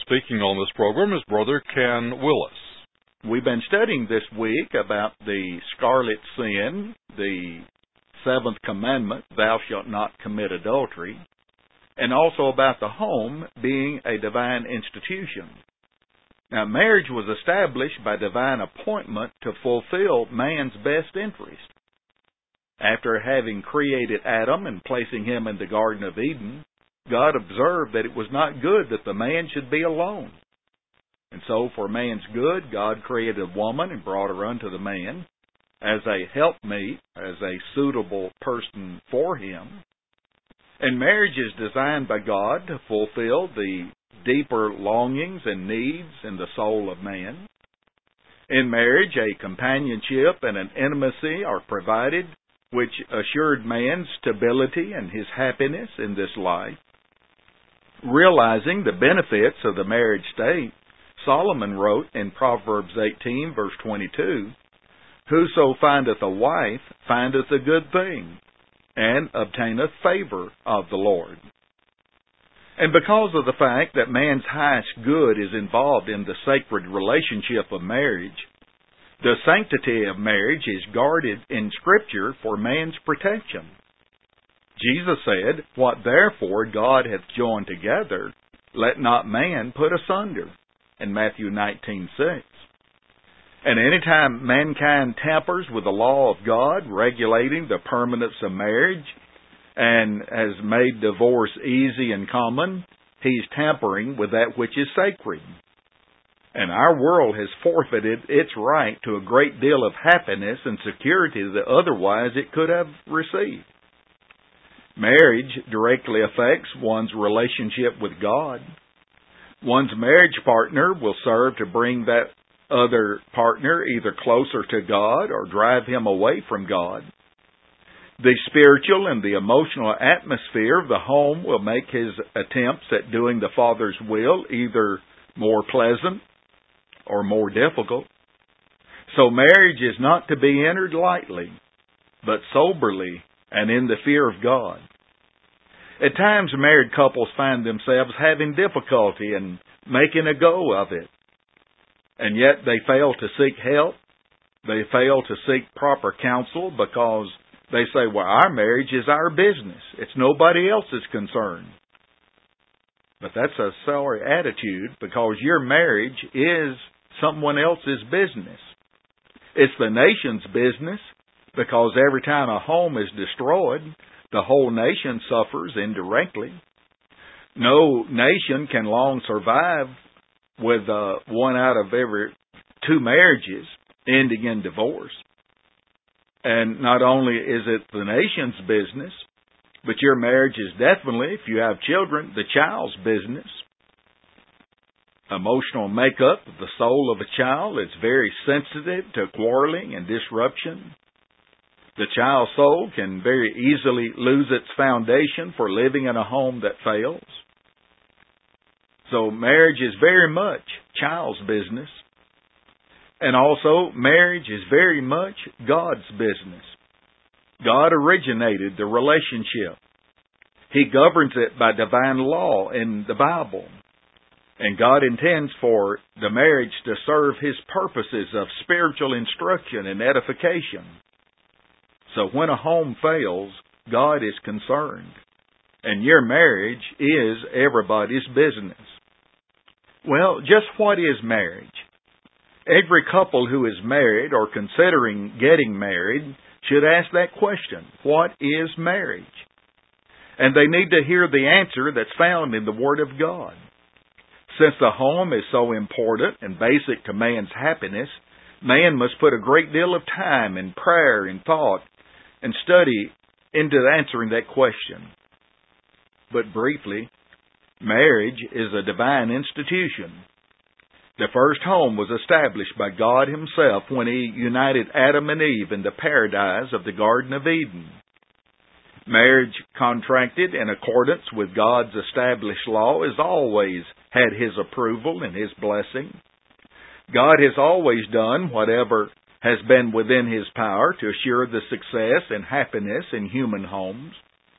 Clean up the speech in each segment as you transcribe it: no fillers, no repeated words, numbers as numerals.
speaking on this program is Brother Ken Willis. We've been studying this week about the scarlet sin, the seventh commandment, thou shalt not commit adultery, and also about the home being a divine institution. Now, marriage was established by divine appointment to fulfill man's best interest. After having created Adam and placing him in the Garden of Eden, God observed that it was not good that the man should be alone. And so, for man's good, God created a woman and brought her unto the man as a helpmeet, as a suitable person for him. And marriage is designed by God to fulfill the deeper longings and needs in the soul of man. In marriage, a companionship and an intimacy are provided which assured man's stability and his happiness in this life. Realizing the benefits of the marriage state, Solomon wrote in Proverbs 18, verse 22, Whoso findeth a wife findeth a good thing, and obtaineth favor of the Lord. And because of the fact that man's highest good is involved in the sacred relationship of marriage, the sanctity of marriage is guarded in Scripture for man's protection. Jesus said, What therefore God hath joined together, let not man put asunder, in Matthew 19:6. And any time mankind tampers with the law of God regulating the permanence of marriage and has made divorce easy and common, he's tampering with that which is sacred. And our world has forfeited its right to a great deal of happiness and security that otherwise it could have received. Marriage directly affects one's relationship with God. One's marriage partner will serve to bring that other partner either closer to God or drive him away from God. The spiritual and the emotional atmosphere of the home will make his attempts at doing the Father's will either more pleasant or more difficult. So marriage is not to be entered lightly, but soberly and in the fear of God. At times, married couples find themselves having difficulty in making a go of it. And yet they fail to seek help. They fail to seek proper counsel because they say, well, our marriage is our business. It's nobody else's concern. But that's a sorry attitude because your marriage is someone else's business. It's the nation's business because every time a home is destroyed, the whole nation suffers indirectly. No nation can long survive with one out of every two marriages ending in divorce. And not only is it the nation's business, but your marriage is definitely, if you have children, the child's business. Emotional makeup of the soul of a child is very sensitive to quarreling and disruption. The child's soul can very easily lose its foundation for living in a home that fails. So marriage is very much child's business. And also, marriage is very much God's business. God originated the relationship. He governs it by divine law in the Bible. And God intends for the marriage to serve His purposes of spiritual instruction and edification. So when a home fails, God is concerned. And your marriage is everybody's business. Well, just what is marriage? Every couple who is married or considering getting married should ask that question. What is marriage? And they need to hear the answer that's found in the Word of God. Since the home is so important and basic to man's happiness, man must put a great deal of time in prayer and thought and study into answering that question. But briefly, marriage is a divine institution. The first home was established by God Himself when He united Adam and Eve in the paradise of the Garden of Eden. Marriage contracted in accordance with God's established law has always had His approval and His blessing. God has always done whatever has been within His power to assure the success and happiness in human homes.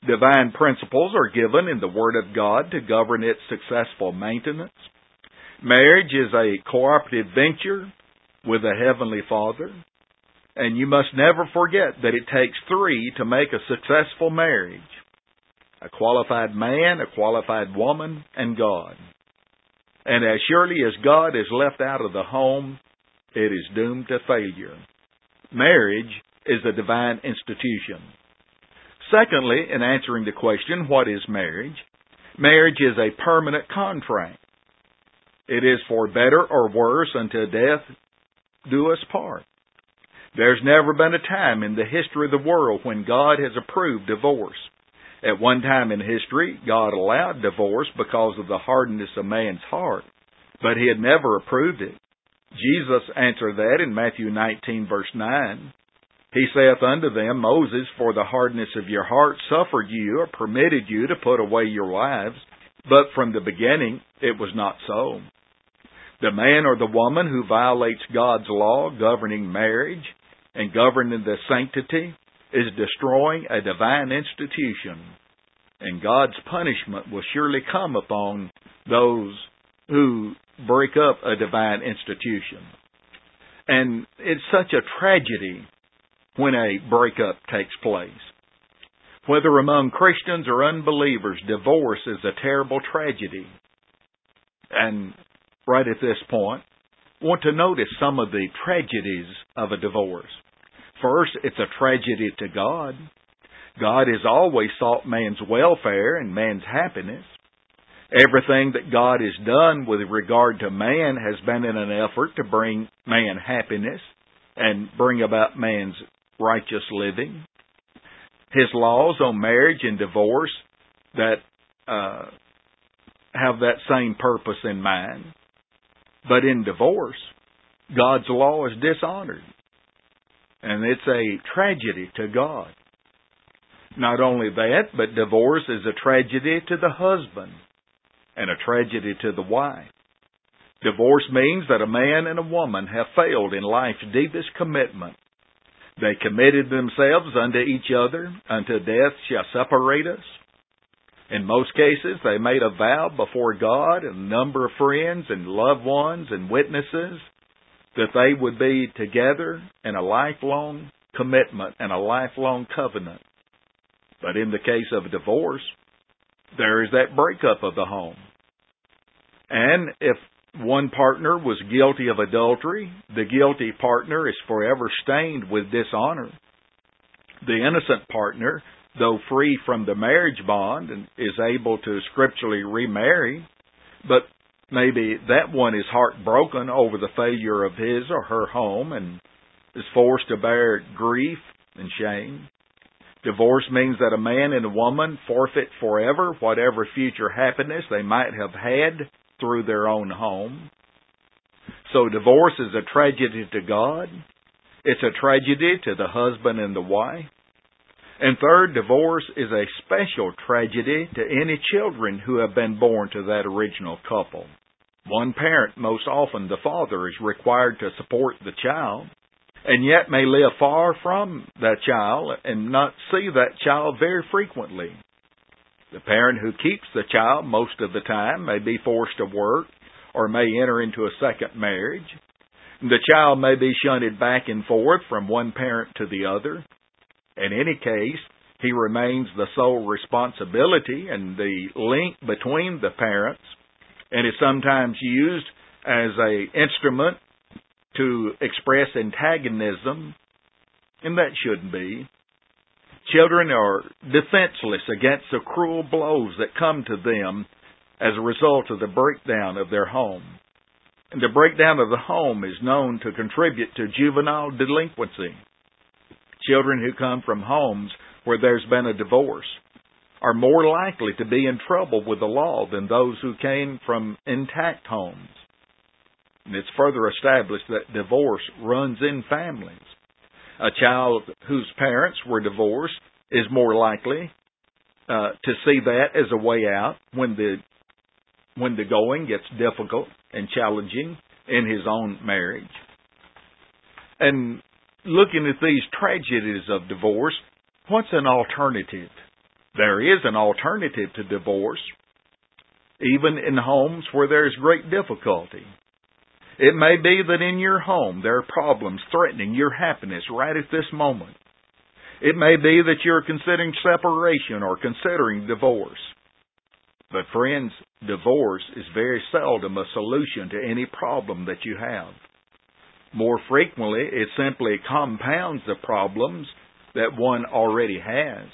Divine principles are given in the Word of God to govern its successful maintenance. Marriage is a cooperative venture with a Heavenly Father, and you must never forget that it takes three to make a successful marriage: a qualified man, a qualified woman, and God. And as surely as God is left out of the home, it is doomed to failure. Marriage is a divine institution. Secondly, in answering the question, what is marriage? Marriage is a permanent contract. It is for better or worse until death do us part. There's never been a time in the history of the world when God has approved divorce. At one time in history, God allowed divorce because of the hardness of man's heart, but He had never approved it. Jesus answered that in Matthew 19, verse 9. He saith unto them, Moses, for the hardness of your heart, suffered you or permitted you to put away your wives, but from the beginning it was not so. The man or the woman who violates God's law governing marriage and governing the sanctity is destroying a divine institution, and God's punishment will surely come upon those who break up a divine institution. And it's such a tragedy when a breakup takes place. Whether among Christians or unbelievers, divorce is a terrible tragedy. And right at this point, I want to notice some of the tragedies of a divorce. First, it's a tragedy to God. God has always sought man's welfare and man's happiness. Everything that God has done with regard to man has been in an effort to bring man happiness and bring about man's righteous living. His laws on marriage and divorce that have that same purpose in mind. But in divorce, God's law is dishonored. And it's a tragedy to God. Not only that, but divorce is a tragedy to the husband and a tragedy to the wife. Divorce means that a man and a woman have failed in life's deepest commitment. They committed themselves unto each other, until death shall separate us. In most cases, they made a vow before God and a number of friends and loved ones and witnesses that they would be together in a lifelong commitment and a lifelong covenant. But in the case of a divorce, there is that breakup of the home. And if one partner was guilty of adultery, the guilty partner is forever stained with dishonor. The innocent partner, though free from the marriage bond, is able to scripturally remarry, but maybe that one is heartbroken over the failure of his or her home and is forced to bear grief and shame. Divorce means that a man and a woman forfeit forever whatever future happiness they might have had through their own home. So divorce is a tragedy to God. It's a tragedy to the husband and the wife. And third, divorce is a special tragedy to any children who have been born to that original couple. One parent, most often the father, is required to support the child, and yet may live far from that child and not see that child very frequently. The parent who keeps the child most of the time may be forced to work or may enter into a second marriage. The child may be shunted back and forth from one parent to the other. In any case, he remains the sole responsibility and the link between the parents, and is sometimes used as an instrument to express antagonism, and that shouldn't be. Children are defenseless against the cruel blows that come to them as a result of the breakdown of their home. And the breakdown of the home is known to contribute to juvenile delinquency. Children who come from homes where there's been a divorce are more likely to be in trouble with the law than those who came from intact homes. And it's further established that divorce runs in families. A child whose parents were divorced is more likely to see that as a way out when the going gets difficult and challenging in his own marriage. And looking at these tragedies of divorce, what's an alternative? There is an alternative to divorce, even in homes where there is great difficulty. It may be that in your home there are problems threatening your happiness right at this moment. It may be that you're considering separation or considering divorce. But friends, divorce is very seldom a solution to any problem that you have. More frequently, it simply compounds the problems that one already has.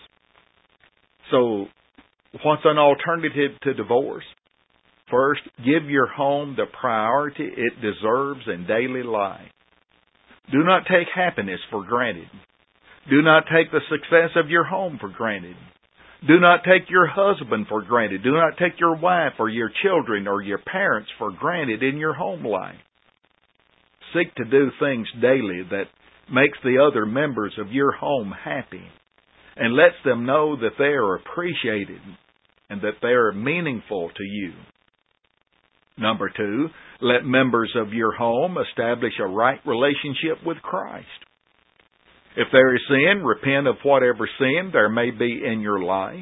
So, what's an alternative to divorce? First, give your home the priority it deserves in daily life. Do not take happiness for granted. Do not take the success of your home for granted. Do not take your husband for granted. Do not take your wife or your children or your parents for granted in your home life. Seek to do things daily that makes the other members of your home happy and lets them know that they are appreciated and that they are meaningful to you. Number 2, let members of your home establish a right relationship with Christ. If there is sin, repent of whatever sin there may be in your life.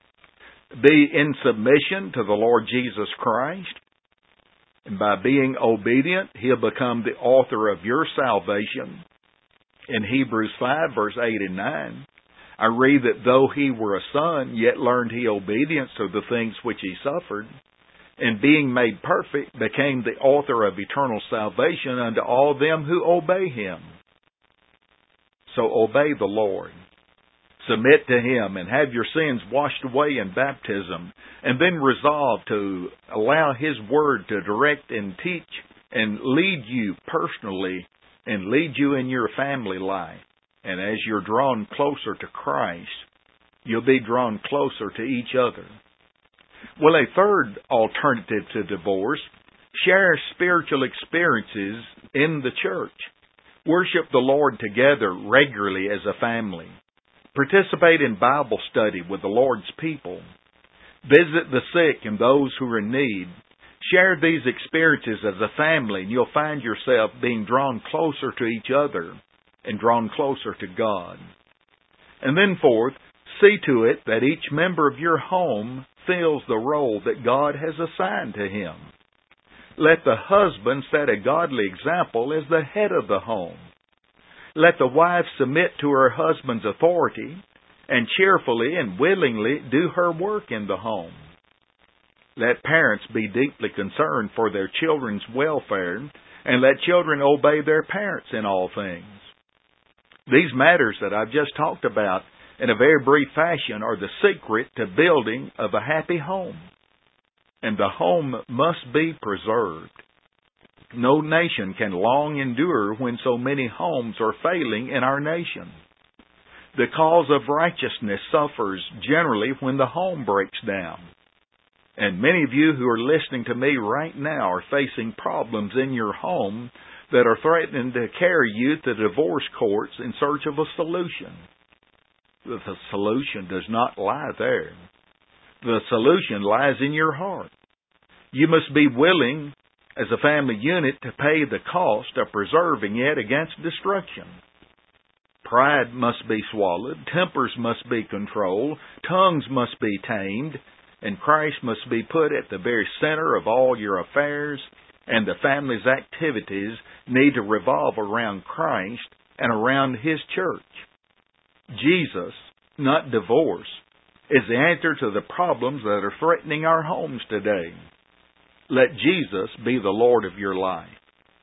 Be in submission to the Lord Jesus Christ. And by being obedient, He'll become the author of your salvation. In Hebrews 5, verse 8 and 9, I read that though He were a son, yet learned He obedience to the things which He suffered, and being made perfect, became the author of eternal salvation unto all them who obey Him. So obey the Lord. Submit to Him and have your sins washed away in baptism, and then resolve to allow His Word to direct and teach and lead you personally and lead you in your family life. And as you're drawn closer to Christ, you'll be drawn closer to each other. Well, a third alternative to divorce, share spiritual experiences in the church. Worship the Lord together regularly as a family. Participate in Bible study with the Lord's people. Visit the sick and those who are in need. Share these experiences as a family, and you'll find yourself being drawn closer to each other and drawn closer to God. And then fourth, see to it that each member of your home fills the role that God has assigned to him. Let the husband set a godly example as the head of the home. Let the wife submit to her husband's authority and cheerfully and willingly do her work in the home. Let parents be deeply concerned for their children's welfare, and let children obey their parents in all things. These matters that I've just talked about in a very brief fashion are the secret to building of a happy home. And the home must be preserved. No nation can long endure when so many homes are failing in our nation. The cause of righteousness suffers generally when the home breaks down. And many of you who are listening to me right now are facing problems in your home that are threatening to carry you to divorce courts in search of a solution. The solution does not lie there. The solution lies in your heart. You must be willing, as a family unit, to pay the cost of preserving it against destruction. Pride must be swallowed, tempers must be controlled, tongues must be tamed, and Christ must be put at the very center of all your affairs, and the family's activities need to revolve around Christ and around His church. Jesus, not divorce, is the answer to the problems that are threatening our homes today. Let Jesus be the Lord of your life.